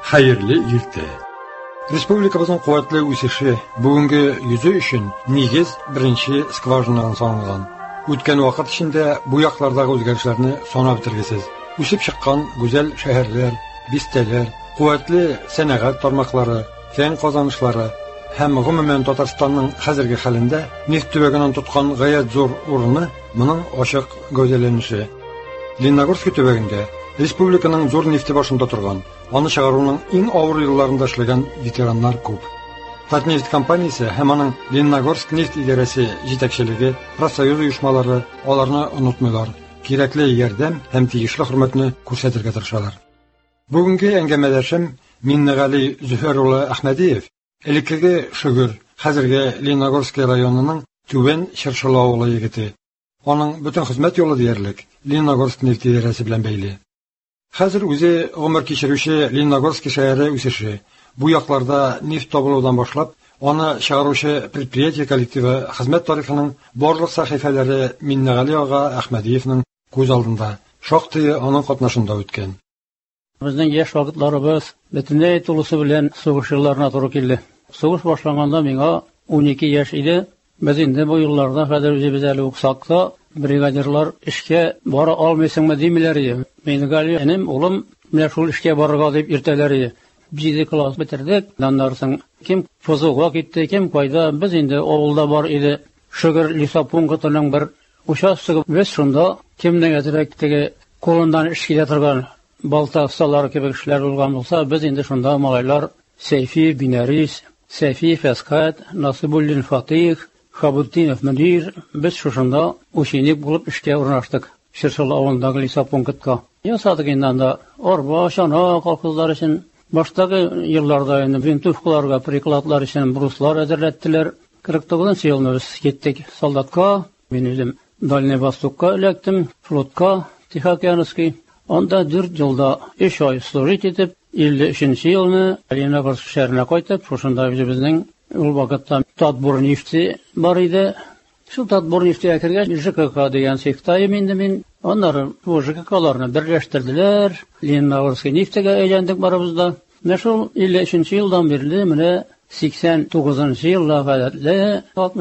Hayırlı irte. Республикабызның куәтле үсеше бүгенге yüzü өчен нигез беренче скважинадан салынган. Үткән вакыт эчендә бу яклардагы үзгәрешләрне санап бетергесез. Үсеп чыккан гүзәл шәһәрләр, бистәләр, куәтле сәнәгать тармаклары, фән казанышлары һәм гомумән Татарстанның хәзерге хәлендә нефть төбәгеннән тоткан гаять зур урыны моның ачык гәүдәләнеше. Лениногорск төбәгендә республиканың зур нефте башында торган, аны чыгаруның иң авыр елларында эшләгән ветераннар күп. Татнефть компаниясе һәм аның Лениногорск нефть идарәсе җитәкчелеге, профсоюз оешмалары аларны онытмыйлар. Кирәкле ярдәм һәм тиешле хөрмәтне күрсәтергә тырышалар. Бүгенге әңгәмәдәшем Миннегали Зөһәр улы Әхмәдиев, элеккеге Шөгыр, хәзерге Лениногорск районының Түбән Чыршылы авылы егете. Аның бөтен хезмәт юлы диярлек Лениногорск нефть идарәсе белән бәйле. Хәзер үзе гомер кичерүче Лениногорск шәһәре үсеше. Бу якларда нефть табылудан башлап, аны чыгаручы предприятие коллективы хезмәт тарихының барлык сәхифәләре Миннегали ага Әхмәдиевның күз алдында, шактый аның катнашында үткән. Безнең яшь вакытларыбыз бөтенләй тулысы белән сугыш елларына туры килде. Сугыш башланганда миңа 12 яшь иде. Без инде бу елларда хәзер үзебез әле уксакта бригадирлар эшкә бара алмыйсыңмы димиләр иде. Миннегали энем, улым, менә шул эшкә барырга дип иртәләр иде. 7 класс бетердек. Аннан соң кем фозуга китте, кем кайда. Без инде авылда бар иде. Шөгыр лесопунктының бер участогы. Без шунда кемнең әзрәк теге колындан эш килә торган балта осталары кебек эшләр булган булса, без инде шунда малайлар Сейфи Бинарис, Сейфи Фаскат, Насибуллин Фатих, Хабутдинов Мөнир, без шушында ученик булып эшкә урнаштык. Чыршылы авылындагы лесопунктка. Ясадык инде анда арба, чана, колхозлар өчен. Баштагы елларда инде винтовкаларга, прикладлар өчен бруслар әзерләттеләр. 49 елны без киттек солдатка. Мин үзем Дальний Востокка эләктем, флотка, Тихоокеанский. Анда 4 елда 3 ай служить итеп, 53 елны Лениногорск шәһәренә кайтып, шушында үзебезнең ул вакытта Татбур нефте бар иде. Шул Татбур нефтегә кергәч, ЖКК дигән цехтайым инде мин. Аннары бу ЖККларны берләштерделәр. Лениногорск нефтегә әйләндек барыбызда. Менә шул 53 елдан бирле менә 89 елга кадәр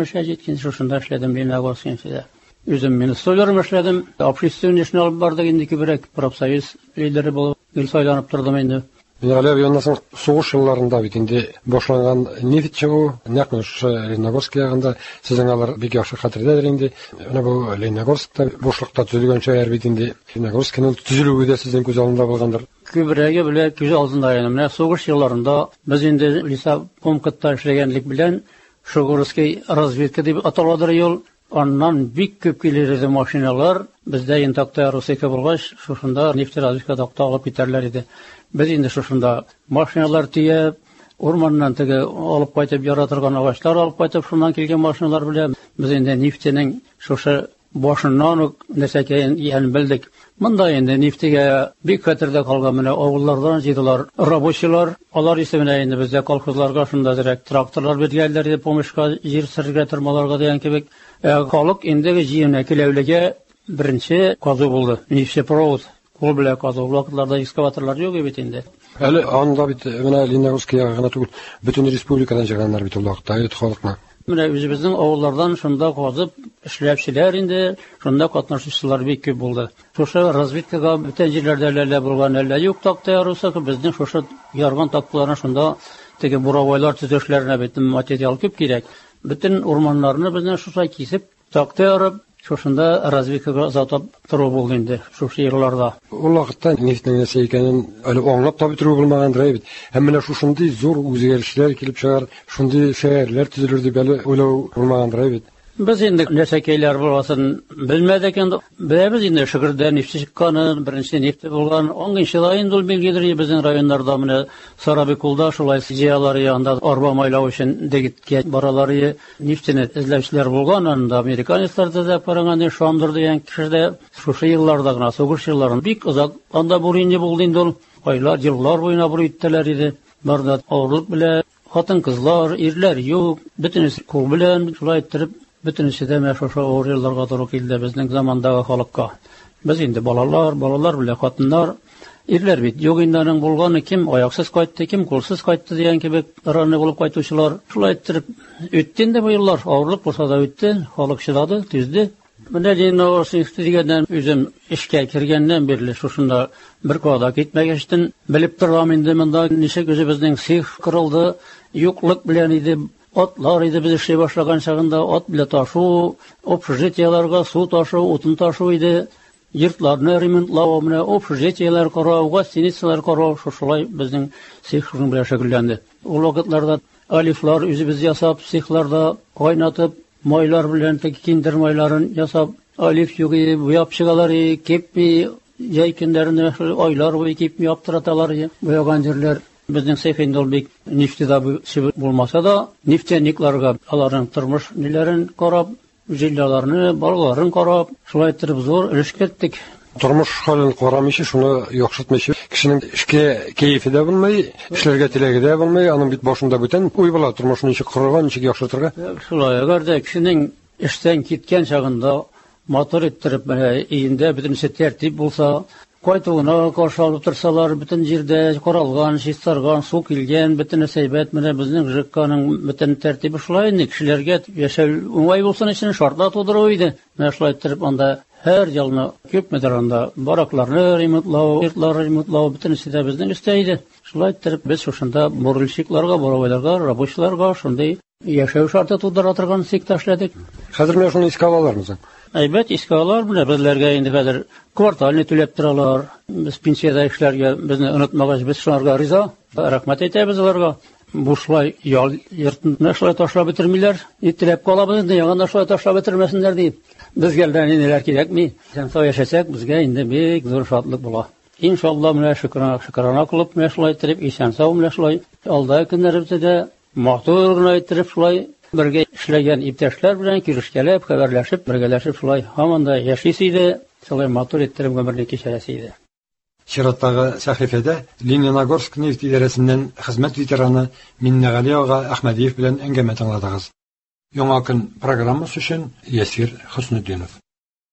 67 шушында эшләдем Лениногорск нефтедә. Үзем министрлыгым эшләдем. Общественный алып бардык инде кибрәк профсоюз лидеры булып сайланып тордым инде. Миннегали яннан сугыш елларында бит инде башланган нефть чыгу, нәкъ шушы Лениногорск ягында сезнең алар бик яхшы хәтердәдер инде. Менә бу Лениногорскта бушлыкта төзелгән шәһәр бит инде. Лениногорскның төзелүе дә сезнең күз алдында булгандыр. Күбрәге белән күз алдында инде. Менә сугыш елларында без инде лесопунктта эшләгәнлек белән Шөгырский разведка дип аталадыр ел. Аннан бик күп килер иде машиналар. Бездә интакта Русика булгач, шушында нефть разведка такта алып китәрләр иде. Без инде шушында машиналар тиеп, урманнан теге алып кайтып яратырган агачлар алып кайтып, шуннан килгән машиналар белән без инде нефтенең шушы башыннан ук нәрсәкәен ян белдек. Монда инде нефтегә бик хәтердә калган менә авыллардан җыйдылар рабочилар. Алар исеменә инде бездә колхозларга шунда директ тракторлар биргәннәр иде, помышка җир сөргә тормаларга дигән кебек. Халык инде җыена киләүлегә беренче казу булды. Нефтепровод кул белән казу. Вакытларда экскаваторлар юк бит инде. Әле анда бит менә Лениногорск ягына түгел, бөтен республикадан җыйганнар бит ул вакытта халыкны. Менә үзебезнең авыллардан шунда казып эшләпчеләр инде, шунда катнашучылар бик күп булды. Шушы разведкага бөтен җирләрдә әллә булган, әллә юк такта ярыса, безнең шушы ярган такталарны шунда теге буравайлар төзешләренә бит материал күп кирәк. Бөтен урманнарны безнең шуша кисеп, такта ярып, шушында разведкага затап тору булды инде шушы елларда. Ул вакытта нефтьнең нәрсә икәнен әле аңлап та бетерү булмагандыр бит. Һәм менә шушындый зур үзгәрешләр килеп чыгар, шундый шәһәрләр төзелер дип әле уйлау булмагандыр бит. Без инде нәрсәкәйләр буласын белмәдек инде. Без инде Шөгырдә нефть чыкканын, беренче нефть булган. 10нчы елда инде ул билгеләр безнең районнарда менә Сарабекулда шулай җыялар янында арба майлау өчен дигеткә баралар нефтьне эзләүчеләр булган. Анда американецлар да караган Шандыр дигән кешедә шушы елларда гына сугыш елларын бик озак анда бурынды булды инде ул. Айлар, еллар буена буры иттеләр иде. Барда авырлык белән хатын-кызлар, ирләр юк, бөтенесе кул белән шулай иттереп бөтенесе дә шушы авыр елларга туры килде безнең замандагы халыкка. Без инде балалар белән хатыннар ирләр бит. Югынданың булганы ким аяксыз кайтты, ким кулсыз кайтты дигән кебек раны булып кайтучылар. Шулай итеп үтте инде бу еллар. Авырлык булса да үтте, халык чыдады, түзде. Менә дигәннән үзем эшкә кергәннән бирле шушында бер када китмәгәчтен белеп торам инде монда ничек үзебезнең сих кырылды, юклык белән иде. Атлар иде без эшли башлаган чагында ат белән ташу, общежитиеларга су ташу, утын ташу иде. Йортларны ремонтлау, менә общежитиелар карау, гостиницалар карау, шулай безнең сих белән шөгыльләнде. Ул вакытларда алифлар үзебез ясап, сихларда кайнатып, майлар белән киндер майларын ясап, алиф югы буяп чыгалар, кепми, яй көндәрендә айлар буе кепми яптыраталар, буяган җирләр. Безнең сих инде ул бик нефтедә булмаса да, нефтяникларга аларның тормыш ниләрен карап, җиллаларны, балаларын карап, шулай итеп зур эш кеттек. Тормыш хәлен карамыйча, шуны яхшытмыйча, кешенең эшкә кәефе дә булмый, эшләргә теләге дә булмый, аның бит башында бүтән уй була, тормышны ничек корырга, ничек яхшыртырга. Шулай, әгәр дә кешенең эштән киткән чагында мотор иттереп, өендә бөтенсе тәртип булса, кайтуына каршы алып торсалар, бөтен җирдә каралган, чистарган, су килгән, бөтен сәйбәт, менә безнең ЖКның бөтен тәртибе шулай инде, кешеләргә яшәү уңай булсын өчен шартлар тудыру иде. Менә шулай итеп анда һәр елны күпмедер анда баракларны ремонтлау, йортларны ремонтлау бөтенесе дә безнең өстә иде. Шулай итеп біз шушында бурильщикларга, боровайларга, рабочийларга шундый яшәү шарты тудыра торган сектор эшләдек. Хәзер менә шуны искә алалармы? Әйбәт искә алалар, менә безләргә инде хәзер квартальны түләп торалар. Без пенсияда эшләргә безне онытмагач, без шуларга риза. Рәхмәт әйтәбез аларга. Бушлай ял йортны шулай ташлап бетермиләр. Итләп калабыз инде, ягында шулай ташлап бетермәсеннәр дип. Безгә дә ниләр кирәкми. Сән яшәсәк, безгә инде бик зур шатлык була. Иншалла, менә шөкрана кылып, менә шулай итеп, исән-сау менә шулай алда көннәребездә дә матур гына итеп шулай бергә эшләгән иптәшләр белән килешкәләп, хәбәрләшеп, бергәләшеп шулай һаман да яшис иде. Шулай матур итеп гомерне кичерәсе иде. Чираттагы сәхифәдә Лениногорск нефть идарәсеннән хезмәт ветераны Миннәгали ага Әхмәдиев белән әңгәмә тыңладыгыз. Яңа көн программасы өчен Ясир Хөснетдинов.